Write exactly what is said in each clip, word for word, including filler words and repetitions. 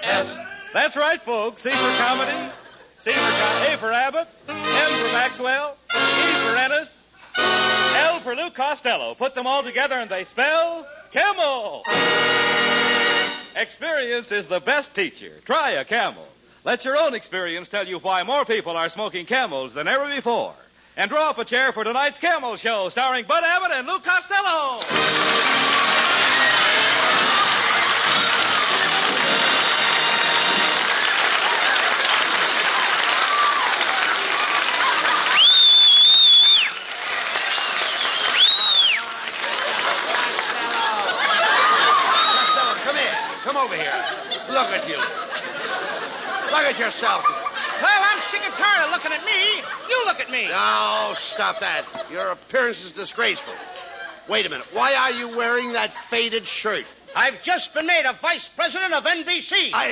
S. That's right, folks. C for comedy, C for com- A for Abbott, M for Maxwell, E for Ennis, L for Lou Costello. Put them all together and they spell Camel. Experience is the best teacher. Try a Camel. Let your own experience tell you why more people are smoking Camels than ever before. And draw up a chair for tonight's Camel Show, starring Bud Abbott and Lou Costello. Over here. Look at you. Look at yourself. Well, I'm sick and tired of looking at me. You look at me. No, stop that. Your appearance is disgraceful. Wait a minute. Why are you wearing that faded shirt? I've just been made a vice president of N B C. I...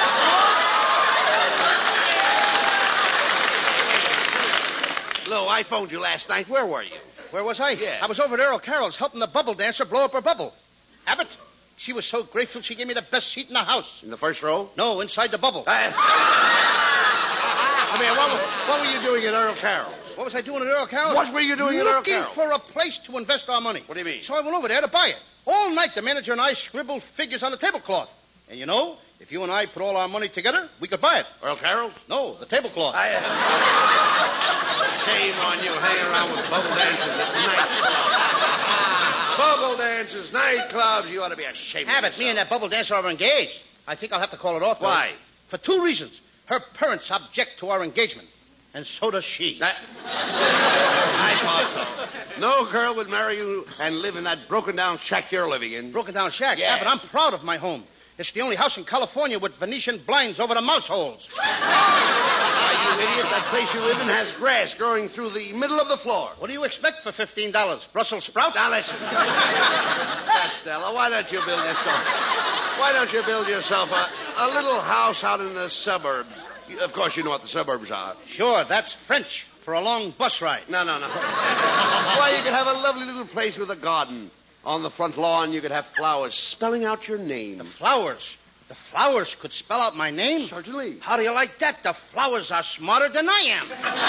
Lou, I phoned you last night. Where were you? Where was I? Yeah. I was over at Earl Carroll's helping the bubble dancer blow up her bubble. Abbott, she was so grateful she gave me the best seat in the house. In the first row? No, inside the bubble. I, I mean, what, what were you doing at Earl Carroll's? What was I doing at Earl Carroll's? What were you doing at Earl Looking Carroll's? for a place to invest our money. What do you mean? So I went over there to buy it. All night, the manager and I scribbled figures on the tablecloth. And you know, if you and I put all our money together, we could buy it. Earl Carroll's? No, the tablecloth. I, uh... Shame on you hanging around with bubble dancers at night. Bubble dancers, nightclubs, you ought to be ashamed of Abbott, yourself. me and that bubble dancer are engaged. I think I'll have to call it off. Why? Though. For two reasons. Her parents object to our engagement, and so does she. That... I thought so. No girl would marry you and live in that broken-down shack you're living in. Broken-down shack? Yes. Abbott, I'm proud of my home. It's the only house in California with Venetian blinds over the mouse holes. Ah, you idiot. That place you live in has grass growing through the middle of the floor. What do you expect for fifteen dollars? Brussels sprouts? Now, listen. Costello, why don't you build yourself... Why don't you build yourself a, a little house out in the suburbs? Of course, you know what the suburbs are. Sure, that's French for a long bus ride. No, no, no. Why, you could have a lovely little place with a garden. On the front lawn, you could have flowers spelling out your name. The flowers? The flowers could spell out my name? Certainly. How do you like that? The flowers are smarter than I am.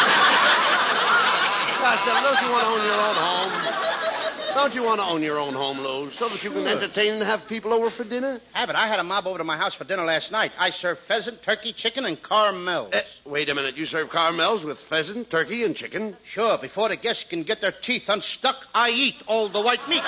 Costello, don't you want to own your own home? Don't you want to own your own home, Lou, so that you can entertain and have people over for dinner? Abbott, I had a mob over to my house for dinner last night. I served pheasant, turkey, chicken, and caramels. Uh, wait a minute. You serve caramels with pheasant, turkey, and chicken? Sure. Before the guests can get their teeth unstuck, I eat all the white meat.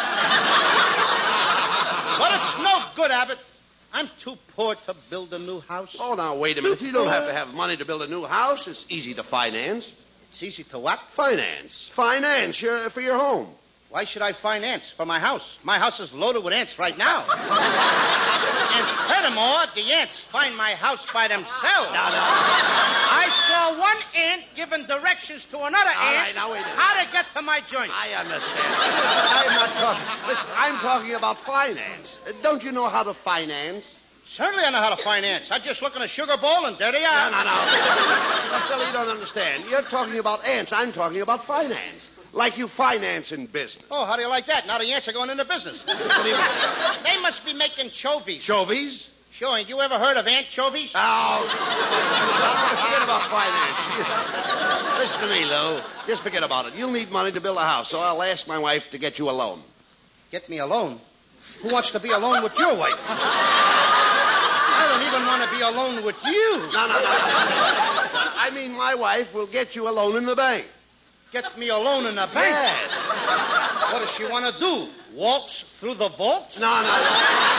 But it's no good, Abbott. I'm too poor to build a new house. Oh, now, wait a minute. You don't have to have money to build a new house. It's easy to finance. It's easy to what? Finance. Finance your, for your home. Why should I finance for my house? My house is loaded with ants right now. And furthermore, the ants find my house by themselves. No, no. I saw one ant giving directions to another All ant right, now wait a minute. how to get to my joint. I understand. I'm not talking... Listen, I'm talking about finance. Uh, Don't you know how to finance? Certainly I know how to finance. I just look in a sugar bowl and there they are. No, no, no. Costello, you don't understand. You're talking about ants. I'm talking about finance. Like you finance in business. Oh, how do you like that? Now the ants are going into business. What do you mean? They must be making chovies. Chovies? Sure, ain't you ever heard of anchovies? Oh, forget about finance. Listen to me, Lou. Just forget about it. You'll need money to build a house, so I'll ask my wife to get you a loan. Get me a loan? Who wants to be alone with your wife? I don't even want to be alone with you. No, no, no. I mean, my wife will get you a loan in the bank. Get me a loan in the bank? Yeah. What does she want to do? Waltz through the vaults? No, no, no.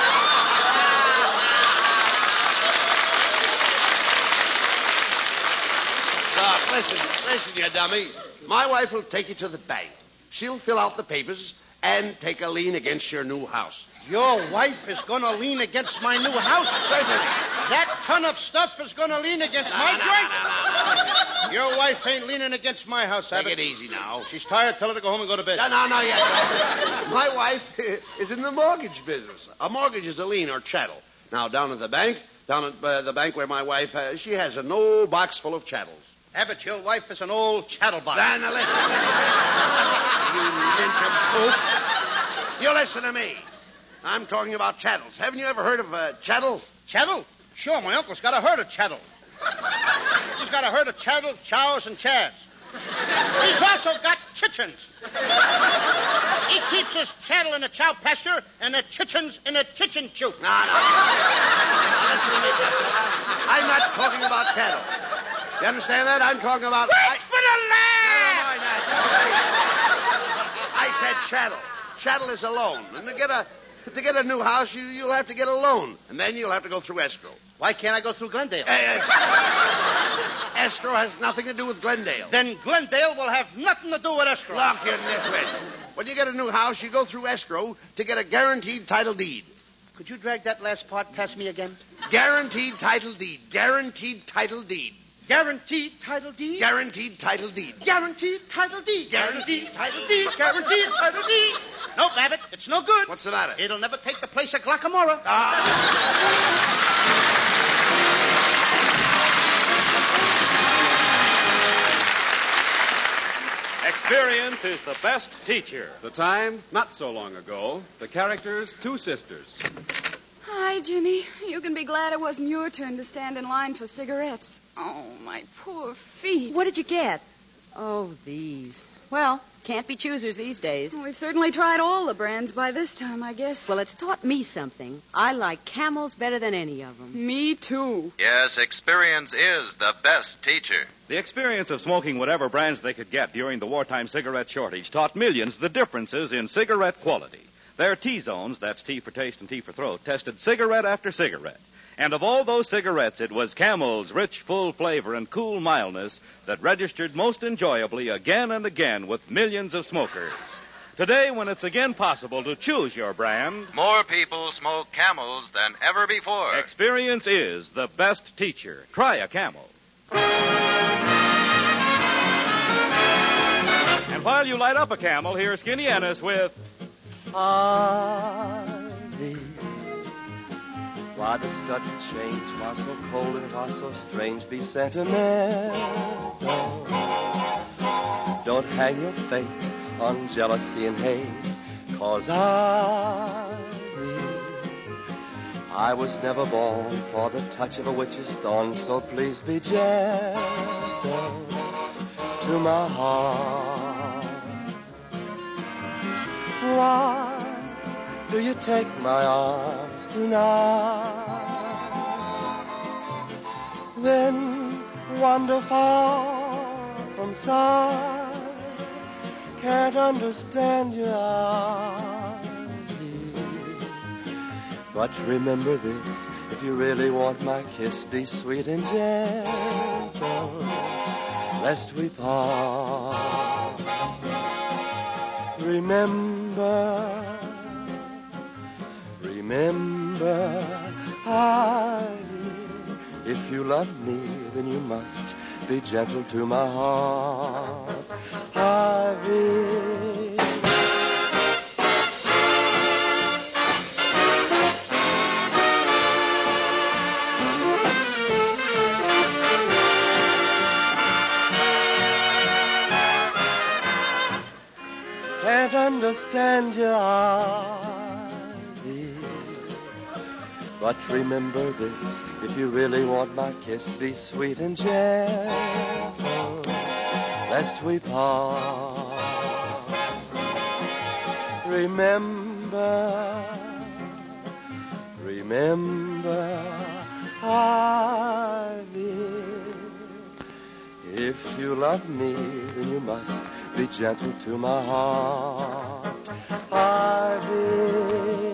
Doc, listen, listen, you dummy. My wife will take you to the bank. She'll fill out the papers and take a lien against your new house. Your wife is going to lean against my new house? Certainly. That ton of stuff is going to lean against No, my no, joint? no, no, no. Your wife ain't leaning against my house, Take Abbott. it easy now. She's tired. Tell her to go home and go to bed. No, no, no, yes. My wife is in the mortgage business. A mortgage is a lien or chattel. Now, down at the bank, down at uh, the bank where my wife, uh, she has an old box full of chattels. Abbott, your wife is an old chattelbox. Now, now listen. You nincompoop. You listen to me. I'm talking about chattels. Haven't you ever heard of a chattel? Chattel? Sure, my uncle's got a herd of cattle. He's got a herd of cattle, chows, and chads. He's also got chickens. He keeps his cattle in the chow pasture and the chickens in the chicken coop. No, no. Listen to me, Costello. I'm not talking about cattle. You understand that? I'm talking about... Wait I... for the land! I said chattel. Chattel is a loan. And to get a to get a new house, you, you'll have to get a loan. And then you'll have to go through escrow. Why can't I go through Glendale? Uh, uh, escrow has nothing to do with Glendale. Then Glendale will have nothing to do with escrow. Look, you nitwit. When you get a new house, you go through escrow to get a guaranteed title deed. Could you drag that last part past me again? Guaranteed title deed. Guaranteed title deed. Guaranteed title deed? Guaranteed title deed. Guaranteed title deed. Guaranteed title deed. Guaranteed title deed. No, Babbitt, it's no good. What's the matter? It'll never take the place of Glockamora. Ah. Experience is the best teacher. The time, not so long ago. The characters, two sisters. Hi, Ginny. You can be glad it wasn't your turn to stand in line for cigarettes. Oh, my poor feet. What did you get? Oh, these. Well, can't be choosers these days. We've certainly tried all the brands by this time, I guess. Well, it's taught me something. I like Camels better than any of them. Me, too. Yes, experience is the best teacher. The experience of smoking whatever brands they could get during the wartime cigarette shortage taught millions the differences in cigarette quality. Their T-zones, that's T for taste and T for throat, tested cigarette after cigarette. And of all those cigarettes, it was Camel's rich, full flavor and cool mildness that registered most enjoyably again and again with millions of smokers. Today, when it's again possible to choose your brand, more people smoke Camels than ever before. Experience is the best teacher. Try a Camel. And while you light up a Camel, here's Skinny Ennis with... Ivy, why the sudden change? Why so cold and why so strange? Be sentimental. Don't hang your fate on jealousy and hate, 'cause I, I was never born for the touch of a witch's thorn, so please be gentle to my heart. Why do you take my arms tonight? Then wander far from sight. Can't understand your eyes. But remember this, if you really want my kiss, be sweet and gentle, lest we part. Remember, remember, I, if you love me, then you must be gentle to my heart. Ivy. Can't understand your ivy, but remember this, if you really want my kiss, be sweet and gentle, lest we part. Remember, remember, ivy, if you love me, then you must be gentle to my heart, Ivy.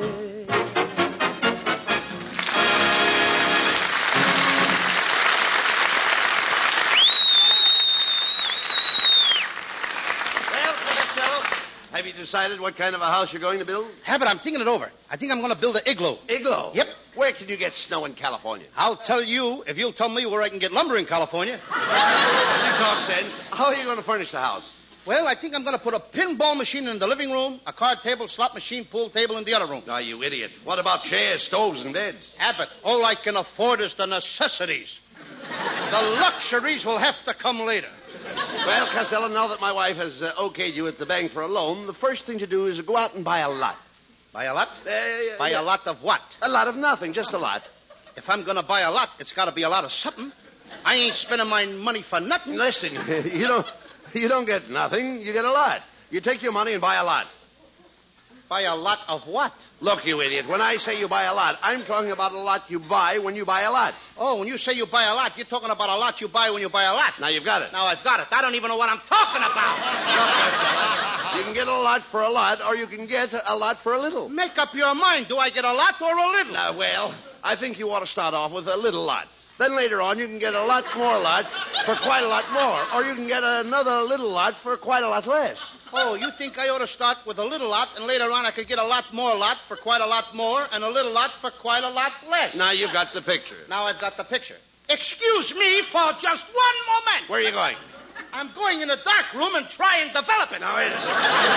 Well, Costello, have you decided what kind of a house you're going to build? Abbott, I'm thinking it over. I think I'm going to build an igloo. Igloo? Yep. Where can you get snow in California? I'll tell you if you'll tell me where I can get lumber in California. You talk sense. How are you going to furnish the house? Well, I think I'm going to put a pinball machine in the living room, a card table, slot machine, pool table in the other room. Oh, you idiot. What about chairs, stoves, and beds? Abbott, all I can afford is the necessities. The luxuries will have to come later. Well, Costello, now that my wife has uh, okayed you at the bank for a loan, the first thing to do is go out and buy a lot. Buy a lot? Uh, Buy yeah. a lot of what? A lot of nothing, just a lot. If I'm going to buy a lot, it's got to be a lot of something. I ain't spending my money for nothing. Listen, you don't, you don't get nothing. You get a lot. You take your money and buy a lot. Buy a lot of what? Look, you idiot, when I say you buy a lot, I'm talking about a lot you buy when you buy a lot. Oh, when you say you buy a lot, you're talking about a lot you buy when you buy a lot. Now you've got it. Now I've got it. I don't even know what I'm talking about. You can get a lot for a lot, or you can get a lot for a little. Make up your mind. Do I get a lot or a little? Now, well, I think you ought to start off with a little lot. Then later on, you can get a lot more lot for quite a lot more. Or you can get another little lot for quite a lot less. Oh, you think I ought to start with a little lot, and later on I could get a lot more lot for quite a lot more, and a little lot for quite a lot less? Now you've got the picture. Now I've got the picture. Excuse me for just one moment. Where are you going? I'm going in a dark room and try and develop it. Now, wait a minute.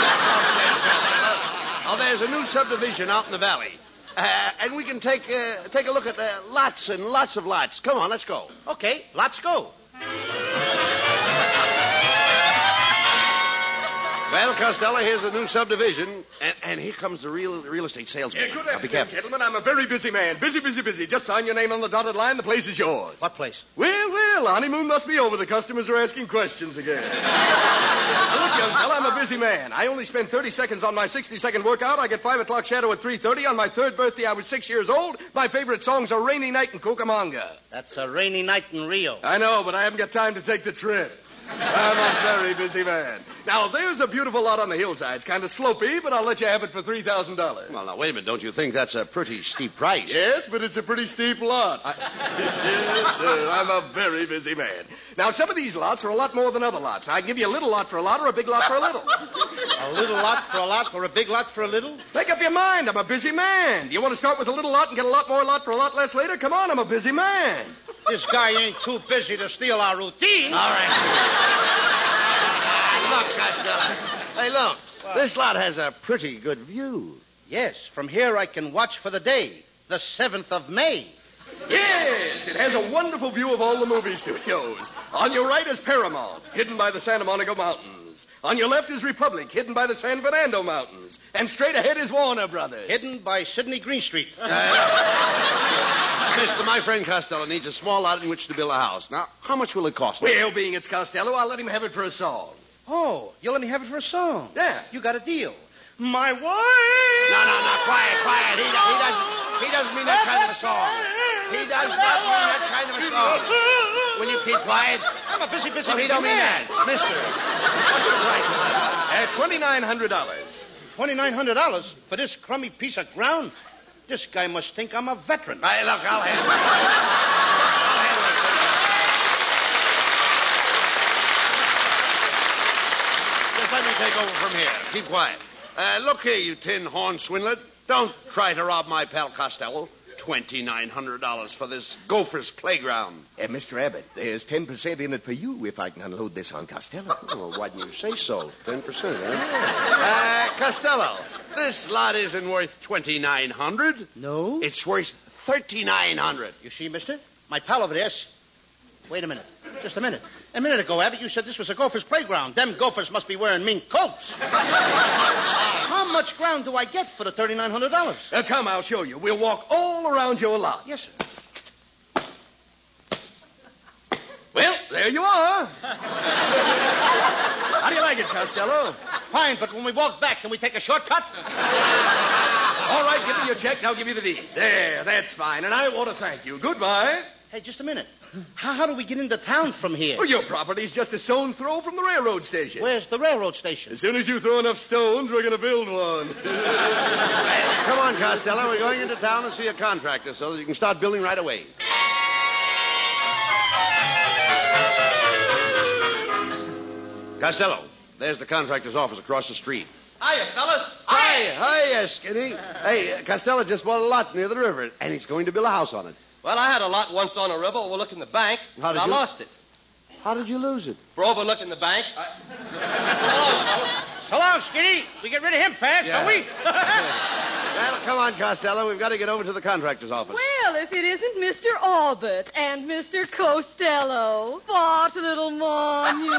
Oh, there's a new subdivision out in the valley. Uh, and we can take uh, take a look at uh, lots and lots of lots. Come on, let's go. Okay, let's go. Well, Costello, here's a new subdivision, and, and here comes the real real estate salesman. Yeah, good Now, be afternoon, careful. gentlemen. I'm a very busy man. Busy, busy, busy. Just sign your name on the dotted line. The place is yours. What place? Well, well, honeymoon must be over. The customers are asking questions again. Look, young fella, I'm a busy man. I only spend thirty seconds on my sixty-second workout. I get five o'clock shadow at three thirty. On my third birthday, I was six years old. My favorite songs are Rainy Night and Cucamonga. That's a rainy night in Rio. I know, but I haven't got time to take the trip. I'm a very busy man. Now, there's a beautiful lot on the hillside. It's kind of slopey, but I'll let you have it for three thousand dollars. Well, now, wait a minute. Don't you think that's a pretty steep price? Yes, but it's a pretty steep lot. I... yes, sir. I'm a very busy man. Now, some of these lots are a lot more than other lots. I can give you a little lot for a lot or a big lot for a little. A little lot for a lot or a big lot for a little? Make up your mind. I'm a busy man. Do you want to start with a little lot and get a lot more lot for a lot less later? Come on, I'm a busy man. This guy ain't too busy to steal our routine. All right. Look, Costello. Hey, look. What? This lot has a pretty good view. Yes, from here I can watch for the day, the seventh of May. Yes, it has a wonderful view of all the movie studios. On your right is Paramount, hidden by the Santa Monica Mountains. On your left is Republic, hidden by the San Fernando Mountains. And straight ahead is Warner Brothers. Hidden by Sidney Greenstreet. Uh, Mister, my friend Costello needs a small lot in which to build a house. Now, how much will it cost? Well, being it's Costello, I'll let him have it for a song. Oh, you'll let me have it for a song? Yeah. You got a deal. My wife. No, no, no, quiet, quiet. He, he doesn't. He doesn't mean that kind of a song. He does not mean that kind of a song. Will you keep quiet? I'm a busy, busy. Well, he don't mean that, Mister. What's the price of that? At twenty-nine hundred dollars. Twenty-nine hundred dollars for this crummy piece of ground? This guy must think I'm a veteran. Hey, look, I'll handle it. Just let me take over from here. Keep quiet. Uh, look here, you tin horn swindler. Don't try to rob my pal Costello. Twenty-nine hundred dollars for this Gopher's playground. Uh, Mister Abbott, there's ten percent in it for you if I can unload this on Costello. Well, why didn't you say so? Ten percent, eh? Uh, Costello, this lot isn't worth twenty-nine hundred. No? It's worth thirty-nine hundred. You see, mister? My pal over there... s- Wait a minute. Just a minute. A minute ago, Abbott, you said this was a Gopher's playground. Them Gophers must be wearing mink coats. How much ground do I get for the thirty-nine hundred dollars? Uh, come, I'll show you. We'll walk all around your lot. Yes, sir. Well, there you are. How do you like it, Costello? Fine, but when we walk back, can we take a shortcut? All right, give me your check, and I'll give you the deed. There, that's fine, and I want to thank you. Goodbye. Hey, just a minute. How, how do we get into town from here? Well, your property's just a stone's throw from the railroad station. Where's the railroad station? As soon as you throw enough stones, we're going to build one. Hey, come on, Costello. We're going into town to see a contractor so that you can start building right away. Costello, there's the contractor's office across the street. Hiya, fellas. Hi, hiya, Skinny. Hey, uh, Costello just bought a lot near the river, and he's going to build a house on it. Well, I had a lot once on a river overlooking the bank, How and did I you- lost it. How did you lose it? For overlooking the bank. So long, Skinny. We get rid of him fast, Yeah. don't we? Well, come on, Costello. We've got to get over to the contractor's office. Well, if it isn't Mister Albert and Mister Costello. What a little monument.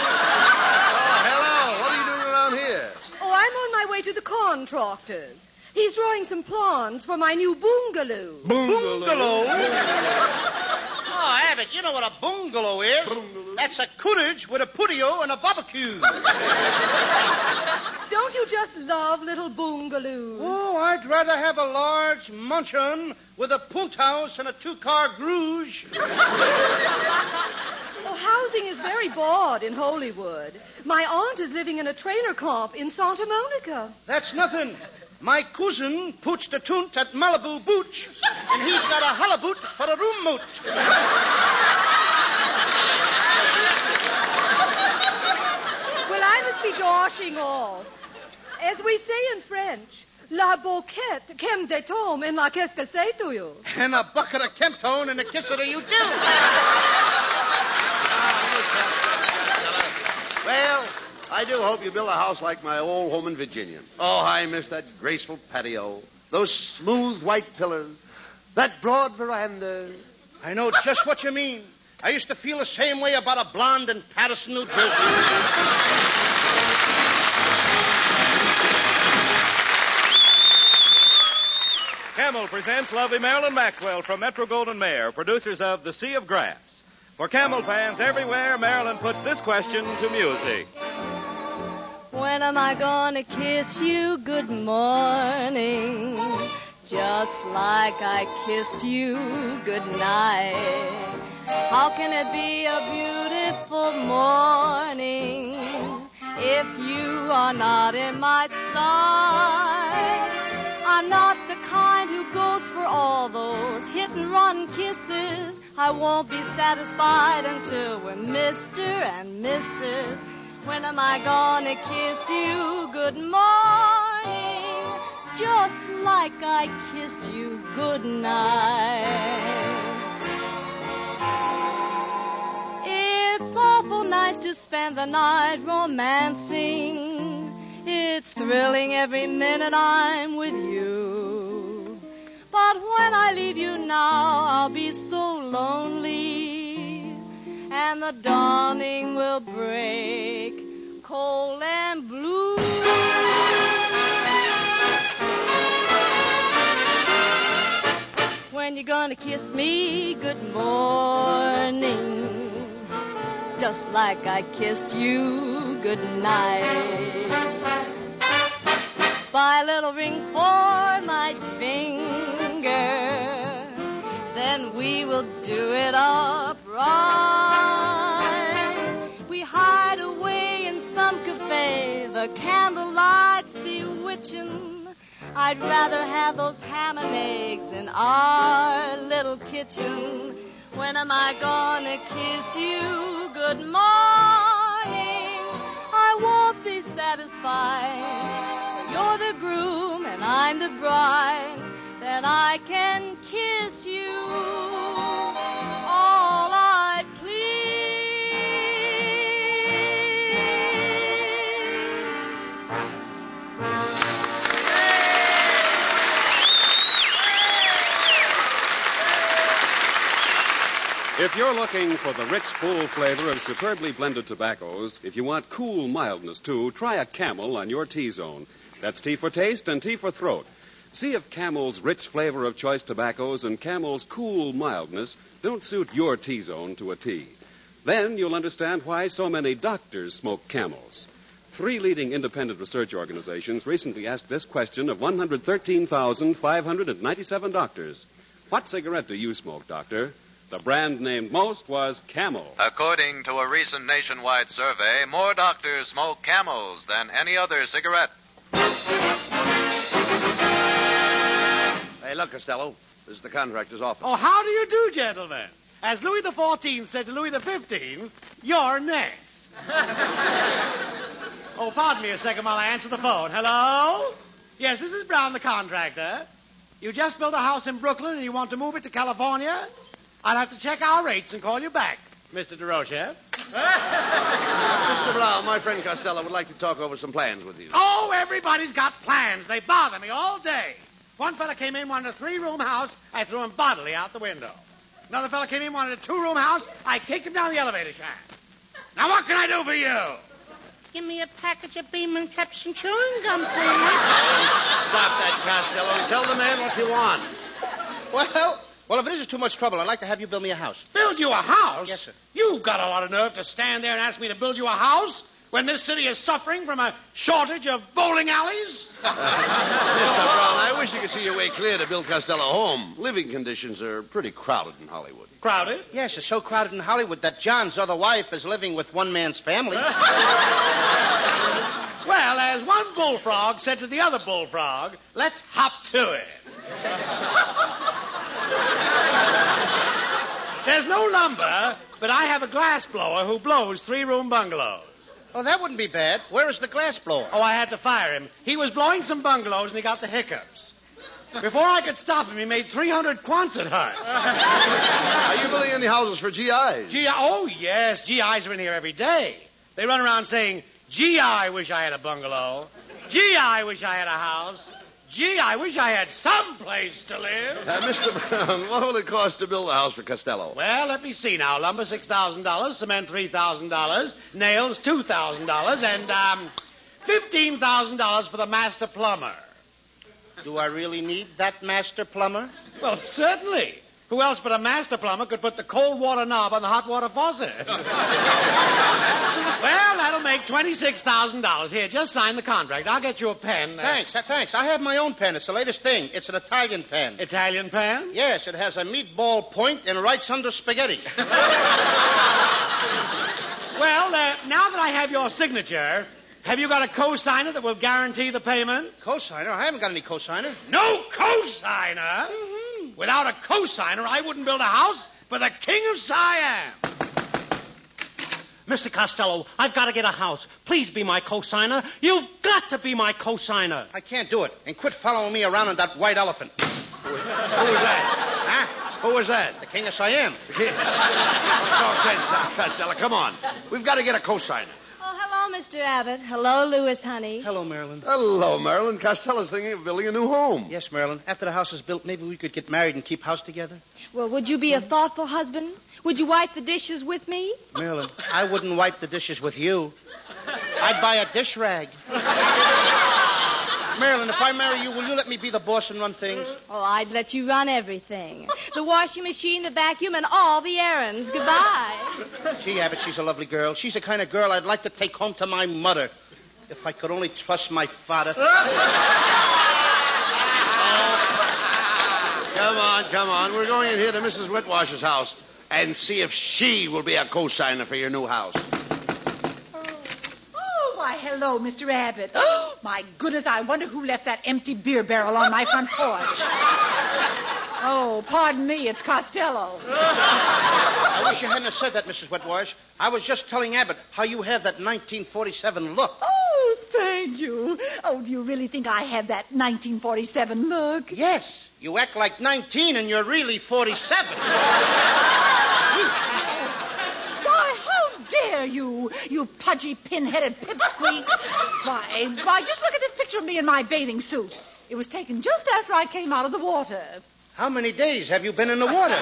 Oh, hello. What are you doing around here? Oh, I'm on my way to the contractors. He's drawing some plans for my new bungalow. Bungalow? Oh, Abbott, you know what a bungalow is. Bungalow. That's a cottage with a patio and a barbecue. Don't you just love little bungalows? Oh, I'd rather have a large mansion with a punt house and a two-car garage. Oh, housing is very bad in Hollywood. My aunt is living in a trailer camp in Santa Monica. That's nothing. My cousin puts the tunt at Malibu Booch, and he's got a halaboot for a room moot. Well, I must be dashing off. As we say in French, la boquette, kem de tom, and la qu'est-ce que c'est to you? And a bucket of Kemptone and a kisser to you, too. Well, I do hope you build a house like my old home in Virginia. Oh, I miss that graceful patio, those smooth white pillars, that broad veranda. I know just what you mean. I used to feel the same way about a blonde in Patterson, New Jersey. Camel presents lovely Marilyn Maxwell from Metro-Goldwyn-Mayer, producers of The Sea of Grass. For Camel fans everywhere, Marilyn puts this question to music. When am I gonna kiss you good morning? Just like I kissed you good night. How can it be a beautiful morning if you are not in my sight? I'm not the kind who goes for all those hit-and-run kisses. I won't be satisfied until we're Mister and Missus When am I gonna kiss you good morning, just like I kissed you good night? It's awful nice to spend the night romancing. It's thrilling every minute I'm with you. But when I leave you now, I'll be so lonely, and the dawning will break cold and blue. When you gonna kiss me good morning, just like I kissed you good night? Buy a little ring for my finger, then we will do it up right. We hide away in some cafe, the candlelight's bewitching. I'd rather have those ham and eggs in our little kitchen. When am I gonna kiss you good morning? I won't be satisfied till you're the groom and I'm the bride. Then I can kiss you all I If you're looking for the rich, full flavor of superbly blended tobaccos, if you want cool mildness, too, try a Camel on your T-zone. That's T for taste and T for throat. See if Camel's rich flavor of choice tobaccos and Camel's cool mildness don't suit your T-zone to a T. Then you'll understand why so many doctors smoke Camels. Three leading independent research organizations recently asked this question of one hundred thirteen thousand five hundred ninety-seven doctors. What cigarette do you smoke, doctor? The brand named most was Camel. According to a recent nationwide survey, more doctors smoke Camels than any other cigarette. Hey, look, Costello. This is the contractor's office. Oh, how do you do, gentlemen? As Louis the fourteenth said to Louis the fifteenth, you're next. Oh, pardon me a second while I answer the phone. Hello? Yes, this is Brown, the contractor. You just built a house in Brooklyn and you want to move it to California? I'll have to check our rates and call you back, Mister DeRoche. Mister Brown, my friend Costello would like to talk over some plans with you. Oh, everybody's got plans. They bother me all day. One fella came in, wanted a three-room house. I threw him bodily out the window. Another fella came in, wanted a two-room house. I kicked him down the elevator shaft. Now, what can I do for you? Give me a package of Beeman Caps and chewing gum, please. Stop that, Costello. Tell the man what you want. Well, well, if it isn't too much trouble, I'd like to have you build me a house. Build you a house? Yes, sir. You've got a lot of nerve to stand there and ask me to build you a house when this city is suffering from a shortage of bowling alleys? Uh, Mister Brown, I wish you could see your way clear to Bill Costello home. Living conditions are pretty crowded in Hollywood. Crowded? Yes, it's so crowded in Hollywood that John's other wife is living with one man's family. Well, as one bullfrog said to the other bullfrog, let's hop to it. There's no lumber, but I have a glass blower who blows three-room bungalows. Oh, that wouldn't be bad. Where is the glass blower? Oh, I had to fire him. He was blowing some bungalows and he got the hiccups. Before I could stop him, he made three hundred Quonset huts. Are you building any houses for G Is? G I? Oh, yes. G Is are in here every day. They run around saying, gee, I wish I had a bungalow. Gee, I wish I had a house. Gee, I wish I had some place to live. Uh, Mister Brown, what will it cost to build a house for Costello? Well, let me see now. Lumber, six thousand dollars. Cement, three thousand dollars. Nails, two thousand dollars. And um, fifteen thousand dollars for the master plumber. Do I really need that master plumber? Well, certainly. Who else but a master plumber could put the cold water knob on the hot water faucet? Well, that'll make twenty-six thousand dollars. Here, just sign the contract. I'll get you a pen. Thanks, uh, thanks. I have my own pen. It's the latest thing. It's an Italian pen. Italian pen? Yes, it has a meatball point and writes under spaghetti. Well, uh, now that I have your signature, have you got a co-signer that will guarantee the payments? Co-signer? I haven't got any co-signer. No co-signer? Mm-hmm. Without a co-signer, I wouldn't build a house for the King of Siam. Mister Costello, I've got to get a house. Please be my co-signer. You've got to be my co-signer. I can't do it. And quit following me around on that white elephant. Who was that? Huh? Who was that? The King of Siam. Talk sense now, Costello. Come on. We've got to get a co-signer. Oh, hello, Mister Abbott. Hello, Louis, honey. Hello, Marilyn. Hello, Marilyn. Costello's thinking of building a new home. Yes, Marilyn. After the house is built, maybe we could get married and keep house together. Well, would you be a thoughtful husband? Would you wipe the dishes with me? Marilyn, I wouldn't wipe the dishes with you. I'd buy a dish rag. Marilyn, if I marry you, will you let me be the boss and run things? Oh, I'd let you run everything. The washing machine, the vacuum, and all the errands. Goodbye. Gee, Abbott, she's a lovely girl. She's the kind of girl I'd like to take home to my mother. If I could only trust my father. Come on, come on. We're going in here to Missus Whitwash's house and see if she will be a co-signer for your new house. Why, hello, Mister Abbott. Oh, my goodness, I wonder who left that empty beer barrel on my front porch. Oh, pardon me, it's Costello. I wish you hadn't have said that, Missus Whitwash. I was just telling Abbott how you have that nineteen forty-seven look. Oh, thank you. Oh, do you really think I have that nineteen forty-seven look? Yes. You act like nineteen and you're really forty-seven. Why, how dare you, you pudgy, pin-headed pipsqueak. Why, why, just look at this picture of me in my bathing suit. It was taken just after I came out of the water. How many days have you been in the water?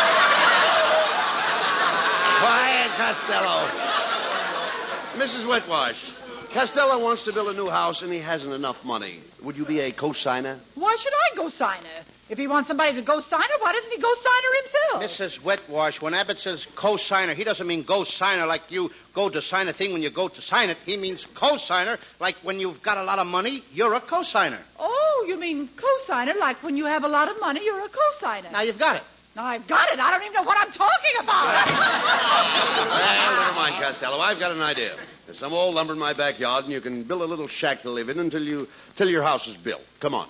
Quiet, Costello. Missus Whitwash, Costello wants to build a new house and he hasn't enough money. Would you be a co-signer? Why should I go signer? If he wants somebody to go signer, why doesn't he go signer himself? Missus Wetwash, when Abbott says co-signer, he doesn't mean go signer like you go to sign a thing when you go to sign it. He means co-signer like when you've got a lot of money, you're a co-signer. Oh, you mean co-signer like when you have a lot of money, you're a co-signer. Now you've got it. Now I've got it. I don't even know what I'm talking about. Well, never mind, Costello. I've got an idea. There's some old lumber in my backyard, and you can build a little shack to live in until you till your house is built. Come on.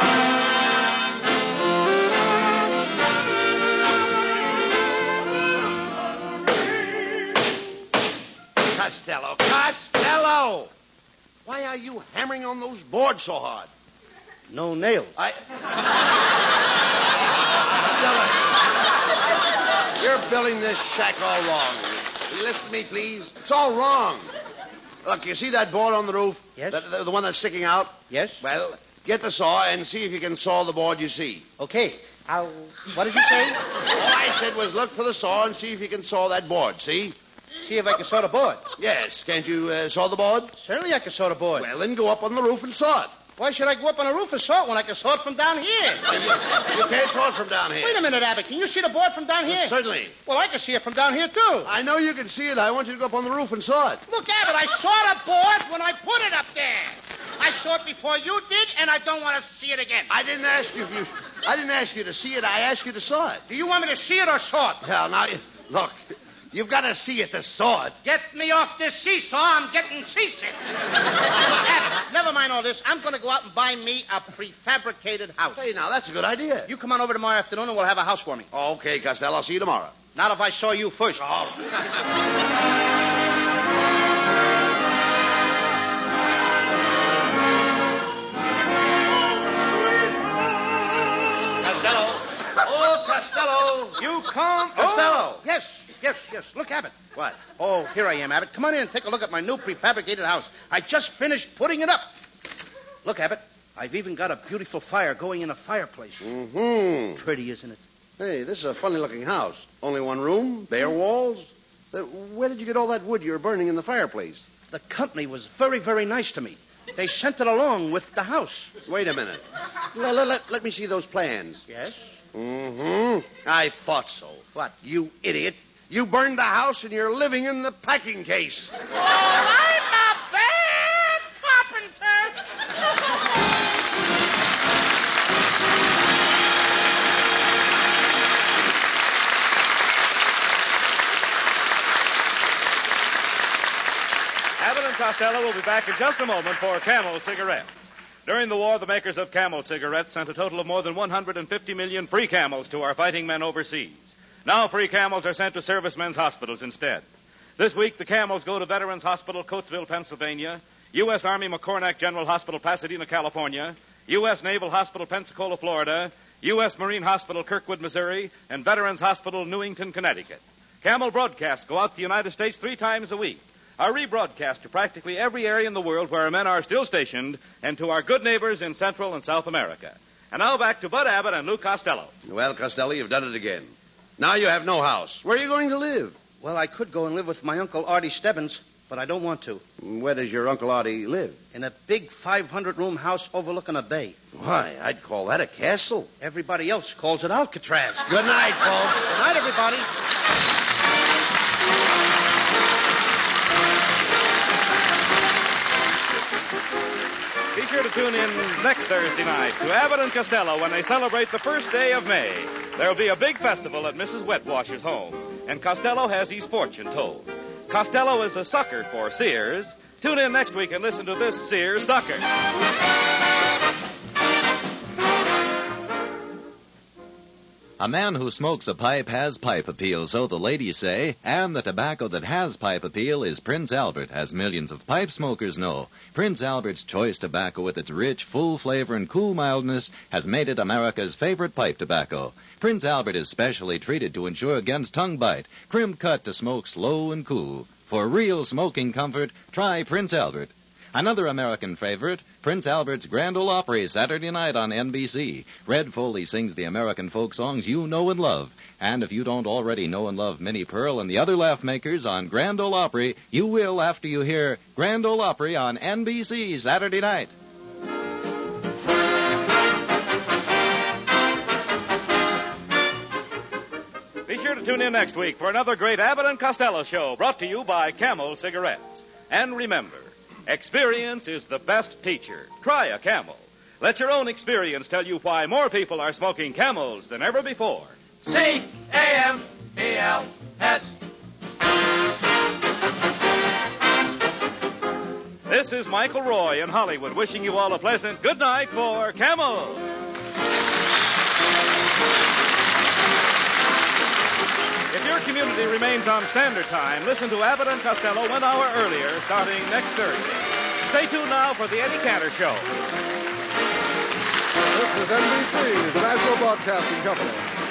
Costello, Costello! Why are you hammering on those boards so hard? No nails. I... You're building this shack all wrong. Will you listen to me, please? It's all wrong. Look, you see that board on the roof? Yes. The, the, the one that's sticking out? Yes. Well, get the saw and see if you can saw the board you see. Okay. I'll... What did you say? All I said was look for the saw and see if you can saw that board, see? See if I can saw the board. Yes. Can't you uh, saw the board? Certainly I can saw the board. Well, then go up on the roof and saw it. Why should I go up on the roof and saw it when I can saw it from down here? You can't saw it from down here. Wait a minute, Abbott. Can you see the board from down here? Well, certainly. Well, I can see it from down here, too. I know you can see it. I want you to go up on the roof and saw it. Look, Abbott, I saw the board when I put it up there. I saw it before you did, and I don't want to see it again. I didn't ask you if you... I didn't ask you to see it. I asked you to saw it. Do you want me to see it or saw it? Well, now, look... You've got to see it to saw it. Get me off this seesaw. I'm getting seasick. Abbott, never mind all this. I'm going to go out and buy me a prefabricated house. Hey, now, that's a good idea. You come on over tomorrow afternoon and we'll have a housewarming. Okay, Costello. I'll see you tomorrow. Not if I saw you first. All Costello. Oh, Costello. You come. Costello. Oh, yes. Yes, yes. Look, Abbott. What? Oh, here I am, Abbott. Come on in and take a look at my new prefabricated house. I just finished putting it up. Look, Abbott, I've even got a beautiful fire going in a fireplace. Mm-hmm. Pretty, isn't it? Hey, this is a funny-looking house. Only one room, bare walls. Uh, where did you get all that wood you're burning in the fireplace? The company was very, very nice to me. They sent it along with the house. Wait a minute. Let, let, let, let me see those plans. Yes? Mm-hmm. I thought so. What? You idiot. You burned the house and you're living in the packing case. Oh, I'm a bad carpenter. Abbott and Costello will be back in just a moment for Camel cigarettes. During the war, the makers of Camel cigarettes sent a total of more than one hundred fifty million free Camels to our fighting men overseas. Now free Camels are sent to servicemen's hospitals instead. This week, the Camels go to Veterans Hospital, Coatesville, Pennsylvania, U S. Army McCornack General Hospital, Pasadena, California, U S. Naval Hospital, Pensacola, Florida, U S. Marine Hospital, Kirkwood, Missouri, and Veterans Hospital, Newington, Connecticut. Camel broadcasts go out to the United States three times a week, are rebroadcast to practically every area in the world where our men are still stationed, and to our good neighbors in Central and South America. And now back to Bud Abbott and Lou Costello. Well, Costello, you've done it again. Now you have no house. Where are you going to live? Well, I could go and live with my Uncle Artie Stebbins, but I don't want to. Where does your Uncle Artie live? In a big five hundred room house overlooking a bay. Why, I'd call that a castle. Everybody else calls it Alcatraz. Good night, folks. Good night, everybody. Be sure to tune in next Thursday night to Abbott and Costello when they celebrate the first day of May. There'll be a big festival at Missus Wetwash's home, and Costello has his fortune told. Costello is a sucker for Sears. Tune in next week and listen to this Sears sucker. A man who smokes a pipe has pipe appeal, so the ladies say, and the tobacco that has pipe appeal is Prince Albert, as millions of pipe smokers know. Prince Albert's choice tobacco with its rich, full flavor and cool mildness has made it America's favorite pipe tobacco. Prince Albert is specially treated to ensure against tongue bite, crimp cut to smoke slow and cool. For real smoking comfort, try Prince Albert. Another American favorite, Prince Albert's Grand Ole Opry, Saturday night on N B C. Red Foley sings the American folk songs you know and love. And if you don't already know and love Minnie Pearl and the other laugh makers on Grand Ole Opry, you will after you hear Grand Ole Opry on N B C Saturday night. Be sure to tune in next week for another great Abbott and Costello show brought to you by Camel Cigarettes. And remember, experience is the best teacher. Try a Camel. Let your own experience tell you why more people are smoking Camels than ever before. C A M E L S. This is Michael Roy in Hollywood wishing you all a pleasant good night for Camels. If your community remains on Standard Time, listen to Abbott and Costello one hour earlier starting next Thursday. Stay tuned now for the Eddie Cantor Show. This is N B C, the National Broadcasting Company.